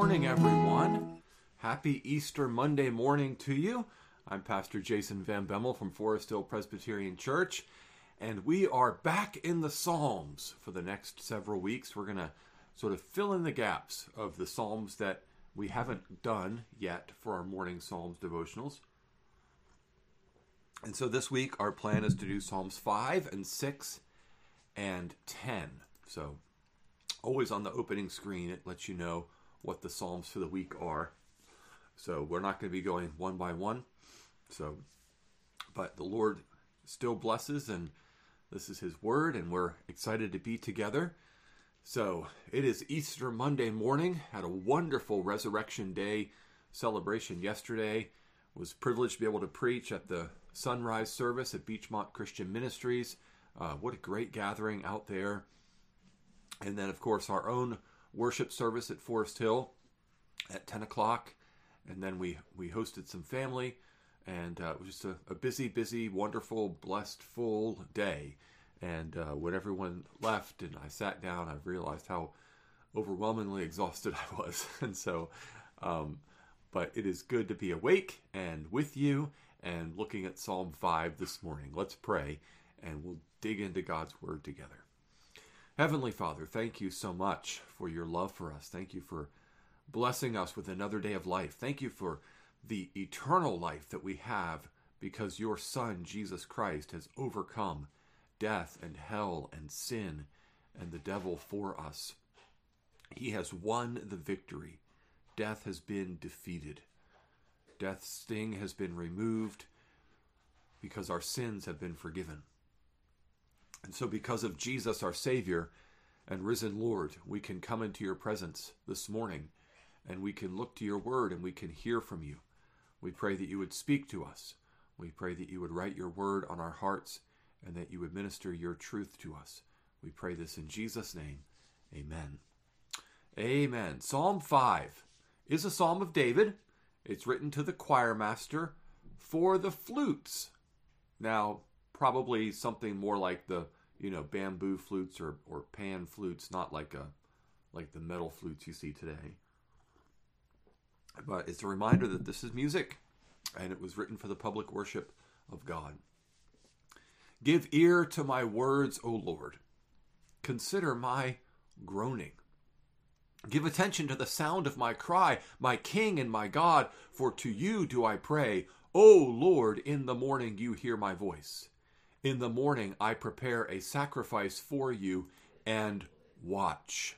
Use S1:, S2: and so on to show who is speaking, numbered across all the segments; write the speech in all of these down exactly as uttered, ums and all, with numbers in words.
S1: morning, everyone. Happy Easter Monday morning to you. I'm Pastor Jason Van Bemmel from Forest Hill Presbyterian Church, and we are back in the Psalms for the next several weeks. We're going to sort of fill in the gaps of the Psalms that we haven't done yet for our morning Psalms devotionals. And so this week, our plan is to do Psalms five and six and ten. So always on the opening screen, it lets you know what the Psalms for the week are. So we're not going to be going one by one. So, but the Lord still blesses, and this is His Word, and we're excited to be together. So it is Easter Monday morning. Had a wonderful Resurrection Day celebration yesterday. Was privileged to be able to preach at the sunrise service at Beachmont Christian Ministries. Uh, what a great gathering out there. And then, of course, our own worship service at Forest Hill at ten o'clock. And then we, we hosted some family. And uh, it was just a, a busy, busy, wonderful, blessed, full day. And uh, when everyone left and I sat down, I realized how overwhelmingly exhausted I was. And so, um, but it is good to be awake and with you and looking at Psalm five this morning. Let's pray, and we'll dig into God's Word together. Heavenly Father, thank you so much for your love for us. Thank you for blessing us with another day of life. Thank you for the eternal life that we have because your Son, Jesus Christ, has overcome death and hell and sin and the devil for us. He has won the victory. Death has been defeated. Death's sting has been removed because our sins have been forgiven. And so because of Jesus, our Savior and risen Lord, we can come into your presence this morning, and we can look to your word, and we can hear from you. We pray that you would speak to us. We pray that you would write your word on our hearts, and that you would minister your truth to us. We pray this in Jesus' name. Amen. Amen. Psalm five is a psalm of David. It's written to the choir master for the flutes. Now, probably something more like the, you know, bamboo flutes or, or pan flutes, not like a like the metal flutes you see today. But it's a reminder that this is music, and it was written for the public worship of God. Give ear to my words, O Lord. Consider my groaning. Give attention to the sound of my cry, my King and my God, for to you do I pray. O Lord, in the morning you hear my voice. In the morning I prepare a sacrifice for you and watch.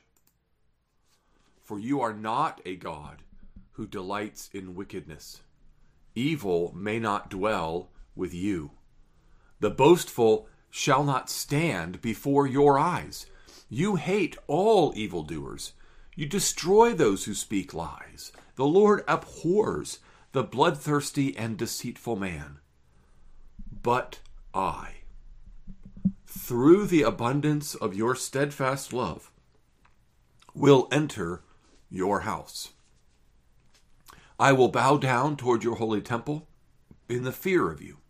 S1: For you are not a God who delights in wickedness. Evil may not dwell with you. The boastful shall not stand before your eyes. You hate all evildoers. You destroy those who speak lies. The Lord abhors the bloodthirsty and deceitful man. But I, through the abundance of your steadfast love, will enter your house. I will bow down toward your holy temple in the fear of you.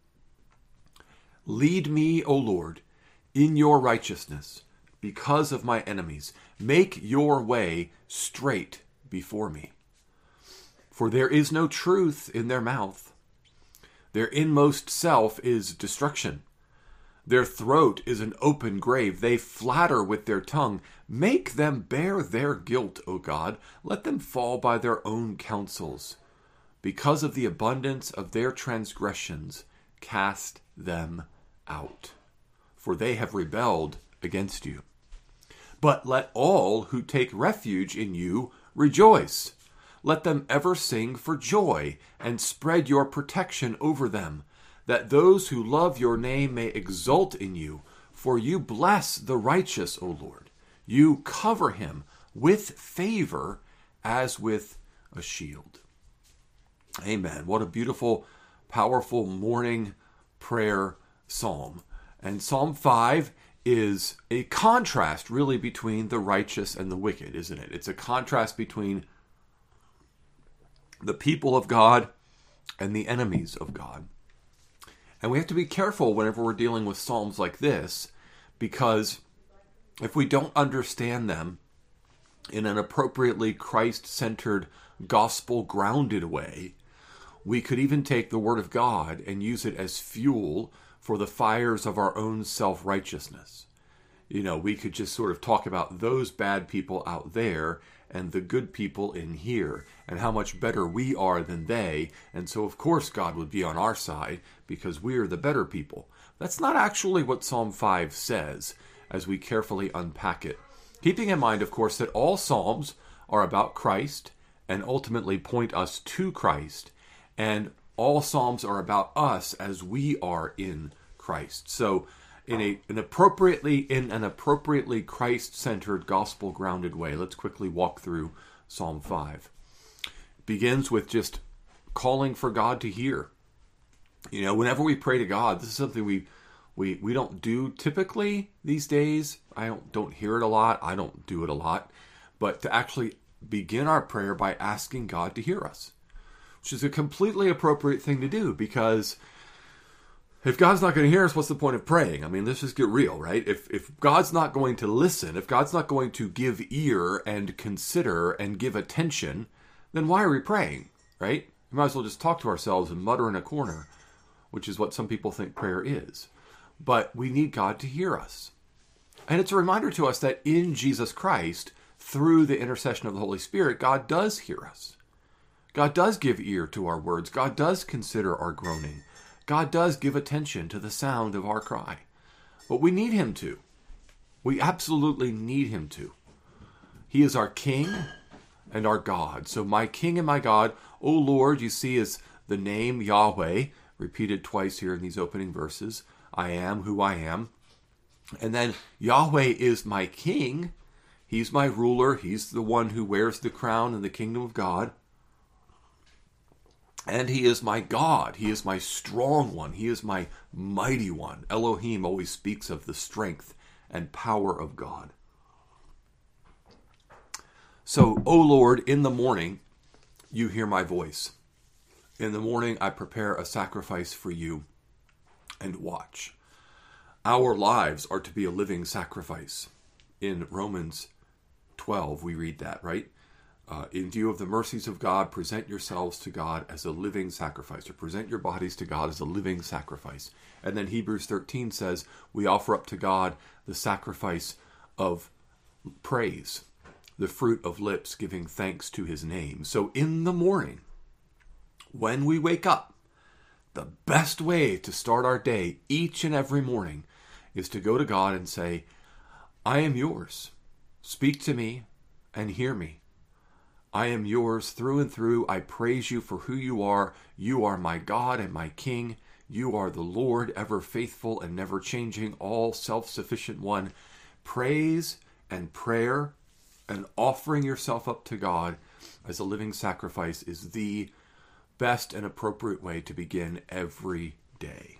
S1: Lead me, O Lord, in your righteousness because of my enemies. Make your way straight before me. For there is no truth in their mouth. Their inmost self is destruction. Their throat is an open grave. They flatter with their tongue. Make them bear their guilt, O God. Let them fall by their own counsels. Because of the abundance of their transgressions, cast them out. For they have rebelled against you. But let all who take refuge in you rejoice. Let them ever sing for joy and spread your protection over them, that those who love your name may exult in you. For you bless the righteous, O Lord. You cover him with favor as with a shield. Amen. What a beautiful, powerful morning prayer psalm. And Psalm five is a contrast really between the righteous and the wicked, isn't it? It's a contrast between the people of God and the enemies of God. And we have to be careful whenever we're dealing with psalms like this, because if we don't understand them in an appropriately Christ-centered, gospel-grounded way, we could even take the Word of God and use it as fuel for the fires of our own self-righteousness. You know, we could just sort of talk about those bad people out there and the good people in here and how much better we are than they. And so, of course, God would be on our side because we are the better people. That's not actually what Psalm five says as we carefully unpack it. Keeping in mind, of course, that all Psalms are about Christ and ultimately point us to Christ. And all Psalms are about us as we are in Christ. So, in a an appropriately in an appropriately Christ-centered, gospel-grounded way, let's quickly walk through Psalm five. It begins with just calling for God to hear. You know, whenever we pray to God, this is something we we we don't do typically these days. I don't don't hear it a lot. I don't do it a lot. But to actually begin our prayer by asking God to hear us, which is a completely appropriate thing to do, because if God's not going to hear us, what's the point of praying? I mean, let's just get real, right? If if God's not going to listen, if God's not going to give ear and consider and give attention, then why are we praying, right? We might as well just talk to ourselves and mutter in a corner, which is what some people think prayer is. But we need God to hear us. And it's a reminder to us that in Jesus Christ, through the intercession of the Holy Spirit, God does hear us. God does give ear to our words. God does consider our groaning. God does give attention to the sound of our cry. But we need him to. We absolutely need him to. He is our King and our God. So my King and my God, O Lord, you see, is the name Yahweh, repeated twice here in these opening verses. I am who I am. And then Yahweh is my King. He's my ruler. He's the one who wears the crown in the kingdom of God. And he is my God. He is my strong one. He is my mighty one. Elohim always speaks of the strength and power of God. So, O Lord, in the morning, you hear my voice. In the morning, I prepare a sacrifice for you and watch. Our lives are to be a living sacrifice. In Romans twelve, we read that, right? Uh, in view of the mercies of God, present yourselves to God as a living sacrifice, or present your bodies to God as a living sacrifice. And then Hebrews thirteen says, we offer up to God the sacrifice of praise, the fruit of lips giving thanks to his name. So in the morning, when we wake up, the best way to start our day each and every morning is to go to God and say, I am yours. Speak to me and hear me. I am yours through and through. I praise you for who you are. You are my God and my King. You are the Lord, ever faithful and never changing, all self-sufficient one. Praise and prayer and offering yourself up to God as a living sacrifice is the best and appropriate way to begin every day.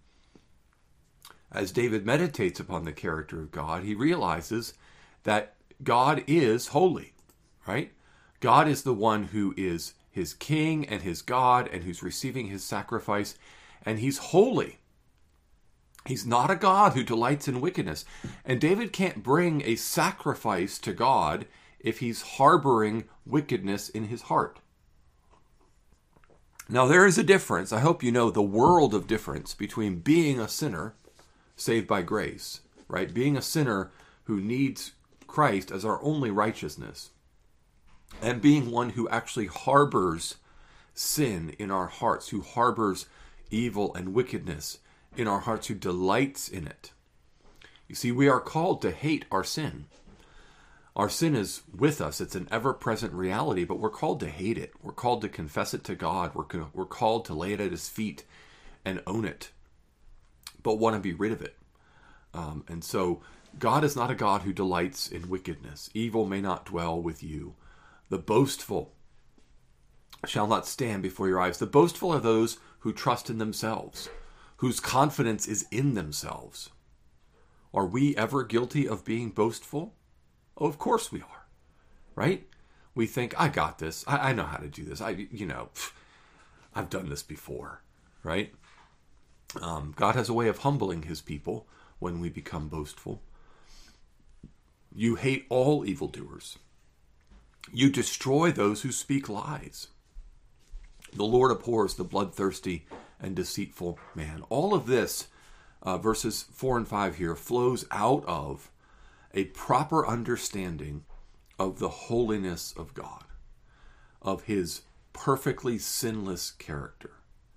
S1: As David meditates upon the character of God, he realizes that God is holy, right? God is the one who is his King and his God and who's receiving his sacrifice, and he's holy. He's not a God who delights in wickedness. And David can't bring a sacrifice to God if he's harboring wickedness in his heart. Now, there is a difference. I hope you know the world of difference between being a sinner saved by grace, right? Being a sinner who needs Christ as our only righteousness, and being one who actually harbors sin in our hearts, who harbors evil and wickedness in our hearts, who delights in it. You see, we are called to hate our sin. Our sin is with us. It's an ever-present reality, but we're called to hate it. We're called to confess it to God. We're, we're called to lay it at his feet and own it, but want to be rid of it. Um, and so God is not a God who delights in wickedness. Evil may not dwell with you. The boastful shall not stand before your eyes. The boastful are those who trust in themselves, whose confidence is in themselves. Are we ever guilty of being boastful? Oh, of course we are, right? We think, I got this. I, I know how to do this. I, you know, pff, I've done this before, right? Um, God has a way of humbling his people when we become boastful. You hate all evildoers. You destroy those who speak lies. The Lord abhors the bloodthirsty and deceitful man. All of this, uh, verses four and five here, flows out of a proper understanding of the holiness of God, of his perfectly sinless character.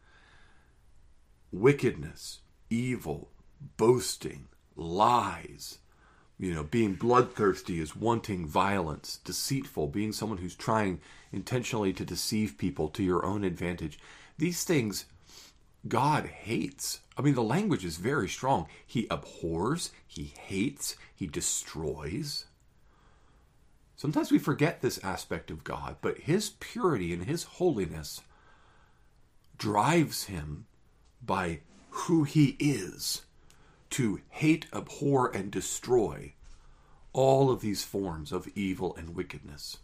S1: Wickedness, evil, boasting, lies, you know, being bloodthirsty is wanting violence, deceitful, being someone who's trying intentionally to deceive people to your own advantage. These things God hates. I mean, the language is very strong. He abhors, he hates, he destroys. Sometimes we forget this aspect of God, but his purity and his holiness drives him by who he is to hate, abhor, and destroy all of these forms of evil and wickedness.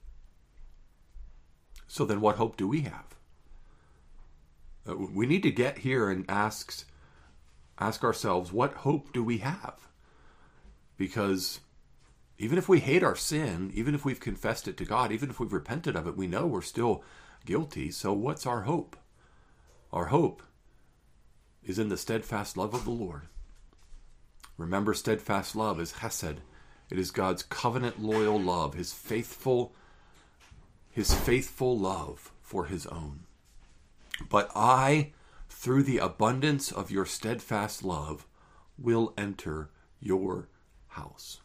S1: So then what hope do we have? Uh, we need to get here and ask, ask ourselves, what hope do we have? Because even if we hate our sin, even if we've confessed it to God, even if we've repented of it, we know we're still guilty. So what's our hope? Our hope is in the steadfast love of the Lord. Remember, steadfast love is chesed. It is God's covenant loyal love, his faithful, his faithful love for his own. But I, through the abundance of your steadfast love, will enter your house.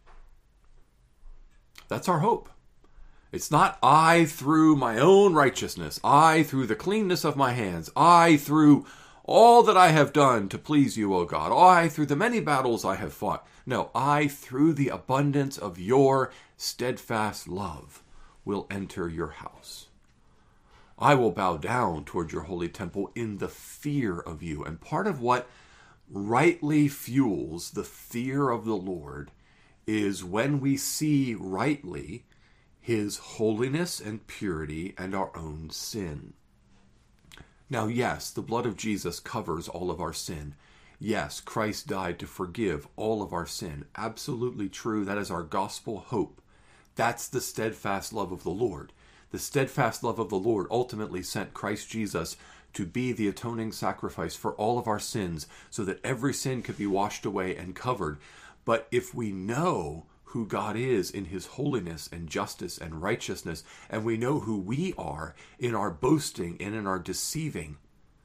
S1: That's our hope. It's not I through my own righteousness, I through the cleanness of my hands, I through all that I have done to please you, O God, I through the many battles I have fought. No, I through the abundance of your steadfast love will enter your house. I will bow down toward your holy temple in the fear of you. And part of what rightly fuels the fear of the Lord is when we see rightly his holiness and purity and our own sin. Now, yes, the blood of Jesus covers all of our sin. Yes, Christ died to forgive all of our sin. Absolutely true. That is our gospel hope. That's the steadfast love of the Lord. The steadfast love of the Lord ultimately sent Christ Jesus to be the atoning sacrifice for all of our sins so that every sin could be washed away and covered. But if we know who God is in his holiness and justice and righteousness, and we know who we are in our boasting and in our deceiving,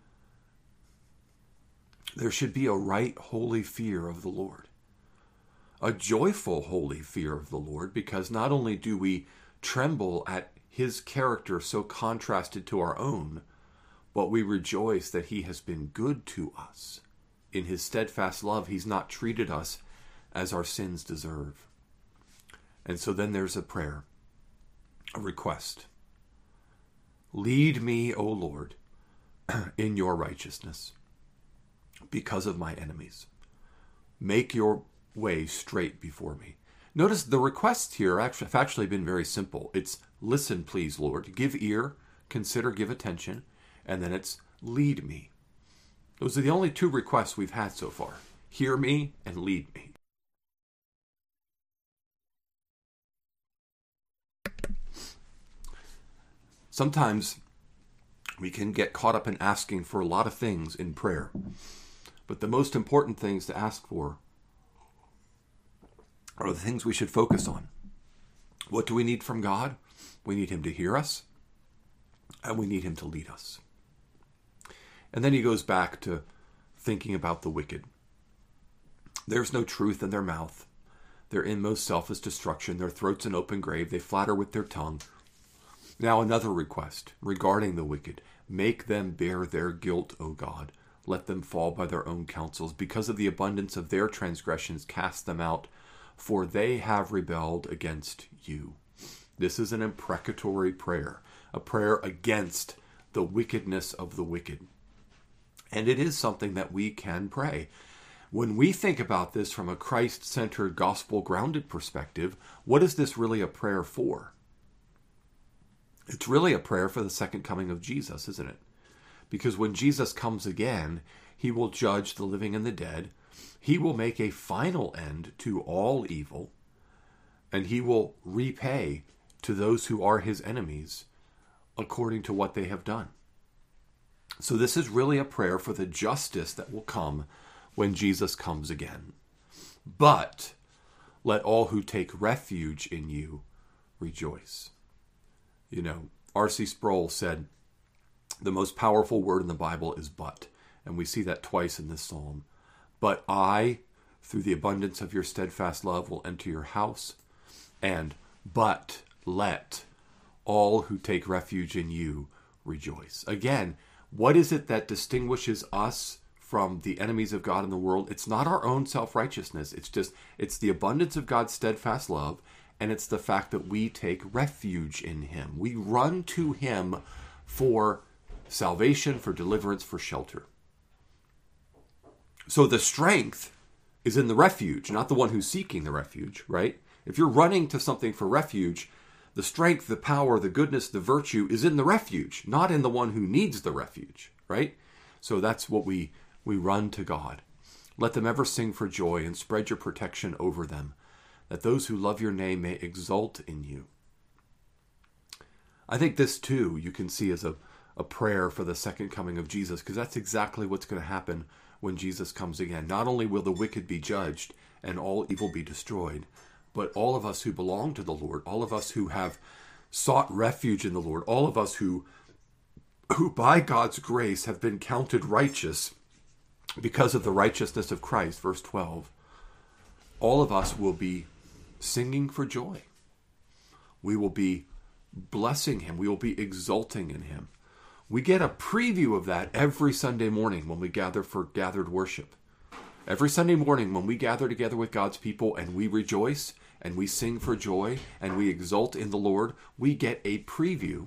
S1: there should be a right holy fear of the Lord. A joyful holy fear of the Lord, because not only do we tremble at his character so contrasted to our own, but we rejoice that he has been good to us. In his steadfast love, he's not treated us as our sins deserve. And so then there's a prayer, a request. Lead me, O Lord, in your righteousness because of my enemies. Make your way straight before me. Notice the requests here have actually been very simple. It's listen, please, Lord. Give ear, consider, give attention. And then it's lead me. Those are the only two requests we've had so far. Hear me and lead me. Sometimes we can get caught up in asking for a lot of things in prayer. But the most important things to ask for are the things we should focus on. What do we need from God? We need him to hear us, and we need him to lead us. And then he goes back to thinking about the wicked. There's no truth in their mouth. Their inmost self is destruction. Their throat's an open grave. They flatter with their tongue. Now another request regarding the wicked. Make them bear their guilt, O God. Let them fall by their own counsels. Because of the abundance of their transgressions, cast them out, for they have rebelled against you. This is an imprecatory prayer, a prayer against the wickedness of the wicked. And it is something that we can pray. When we think about this from a Christ-centered, gospel-grounded perspective, what is this really a prayer for? It's really a prayer for the second coming of Jesus, isn't it? Because when Jesus comes again, he will judge the living and the dead. He will make a final end to all evil, and he will repay to those who are his enemies according to what they have done. So this is really a prayer for the justice that will come when Jesus comes again. But let all who take refuge in you rejoice. You know, R C Sproul said, the most powerful word in the Bible is but. And we see that twice in this psalm. But I, through the abundance of your steadfast love, will enter your house. And but let all who take refuge in you rejoice. Again, what is it that distinguishes us from the enemies of God in the world? It's not our own self-righteousness. It's just, it's the abundance of God's steadfast love, and it's the fact that we take refuge in him. We run to him for salvation, for deliverance, for shelter. So the strength is in the refuge, not the one who's seeking the refuge, right? If you're running to something for refuge, the strength, the power, the goodness, the virtue is in the refuge, not in the one who needs the refuge, right? So that's what we, we run to God. Let them ever sing for joy and spread your protection over them, that those who love your name may exult in you. I think this too you can see as a, a prayer for the second coming of Jesus, because that's exactly what's going to happen when Jesus comes again. Not only will the wicked be judged and all evil be destroyed, but all of us who belong to the Lord, all of us who have sought refuge in the Lord, all of us who, who by God's grace have been counted righteous because of the righteousness of Christ, verse twelve, all of us will be singing for joy. We will be blessing him. We will be exulting in him. We get a preview of that every Sunday morning when we gather for gathered worship. Every Sunday morning when we gather together with God's people and we rejoice and we sing for joy and we exult in the Lord, we get a preview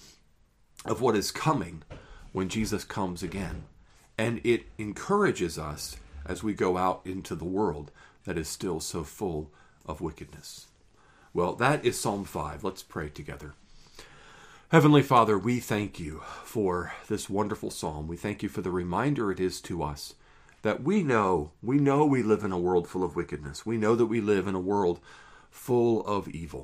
S1: of what is coming when Jesus comes again. And it encourages us as we go out into the world that is still so full of wickedness. Well, that is Psalm five. Let's pray together. Heavenly Father, we thank you for this wonderful psalm. We thank you for the reminder it is to us that we know, we know we live in a world full of wickedness. We know that we live in a world full of evil.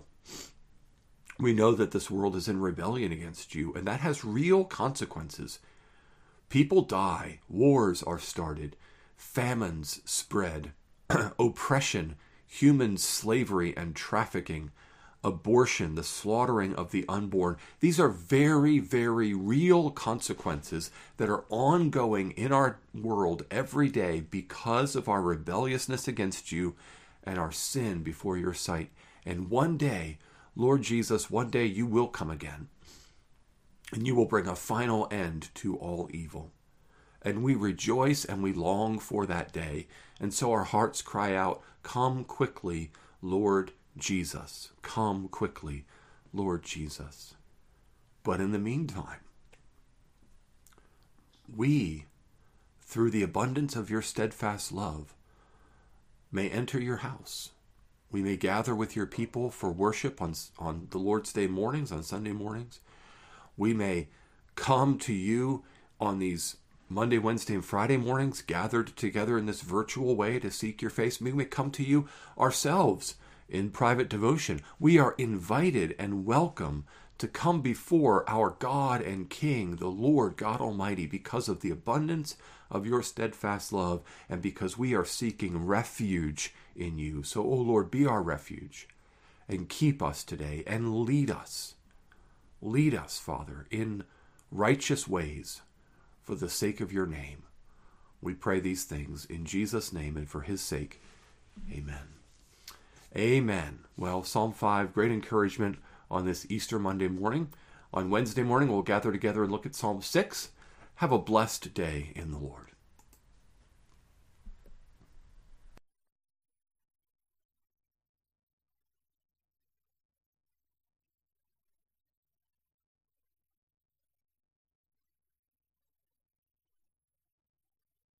S1: We know that this world is in rebellion against you, and that has real consequences. People die, wars are started, famines spread, oppression, human slavery and trafficking, abortion, the slaughtering of the unborn. These are very, very real consequences that are ongoing in our world every day because of our rebelliousness against you and our sin before your sight. And one day, Lord Jesus, one day you will come again, and you will bring a final end to all evil. And we rejoice and we long for that day. And so our hearts cry out, come quickly, Lord Jesus. Come quickly, Lord Jesus. But in the meantime, we, through the abundance of your steadfast love, may enter your house. We may gather with your people for worship on, on the Lord's Day mornings, on Sunday mornings. We may come to you on these Monday, Wednesday, and Friday mornings, gathered together in this virtual way to seek your face. We may come to you ourselves in private devotion. We are invited and welcome to come before our God and King, the Lord God Almighty, because of the abundance of your steadfast love and because we are seeking refuge in you. So, O Lord, be our refuge and keep us today and lead us. Lead us, Father, in righteous ways for the sake of your name. We pray these things in Jesus' name and for his sake. Amen. Amen. Well, Psalm five, great encouragement on this Easter Monday morning. On Wednesday morning, we'll gather together and look at Psalm six. Have a blessed day in the Lord.